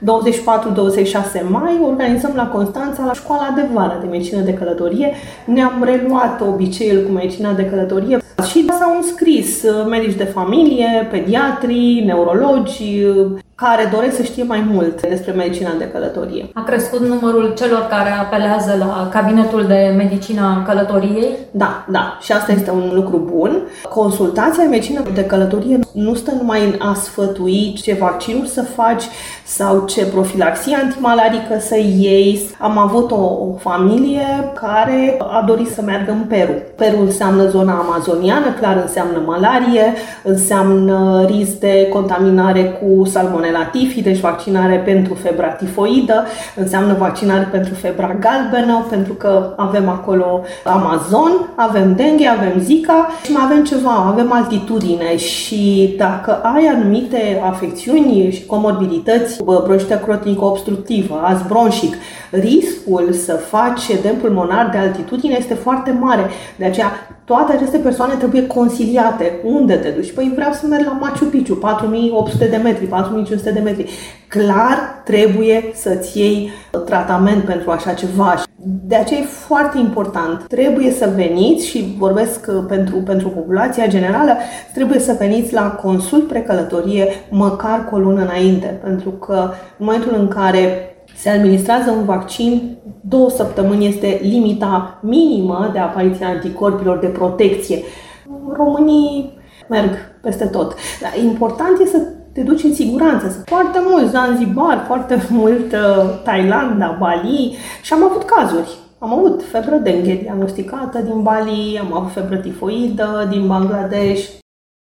24-26 mai organizăm la Constanța, la școala de vară de medicină de călătorie. Ne-am reluat obiceiul cu medicina de călătorie și s-au înscris medici de familie, pediatri, neurologi, care doresc să știe mai mult despre medicina de călătorie. A crescut numărul celor care apelează la cabinetul de medicină călătoriei? Da. Și asta este un lucru bun. Consultația în medicină de călătorie nu stă numai în a sfătui ce vaccinuri să faci sau ce profilaxie antimalarică să iei. Am avut o familie care a dorit să meargă în Peru. Peru înseamnă zona amazoniană, clar înseamnă malarie, înseamnă risc de contaminare cu salmonella tifii, deci vaccinare pentru febra tifoidă, înseamnă vaccinare pentru febra galbenă, pentru că avem acolo Amazon, avem dengue, avem Zika și mai avem ceva, avem altitudine și dacă ai anumite afecțiuni și comorbidități, bronșită cronică obstructivă, ast bronșic, riscul să faci edem pulmonar de altitudine este foarte mare. De aceea, toate aceste persoane trebuie consiliate. Unde te duci? Păi vreau să merg la Machu Picchu, 4800 de metri, 4500 de metri. Clar, trebuie să-ți iei tratament pentru așa ceva. De aceea e foarte important. Trebuie să veniți, și vorbesc pentru populația generală, trebuie să veniți la consult precălătorie măcar cu o lună înainte. Pentru că în momentul în care se administrează un vaccin, 2 săptămâni este limita minimă de apariție a anticorpilor de protecție. Românii merg peste tot. Dar important este să te duci în siguranță. Sunt foarte mult Zanzibar, foarte mult Thailanda, Bali și am avut cazuri. Am avut febră dengue diagnosticată din Bali, am avut febră tifoidă din Bangladesh.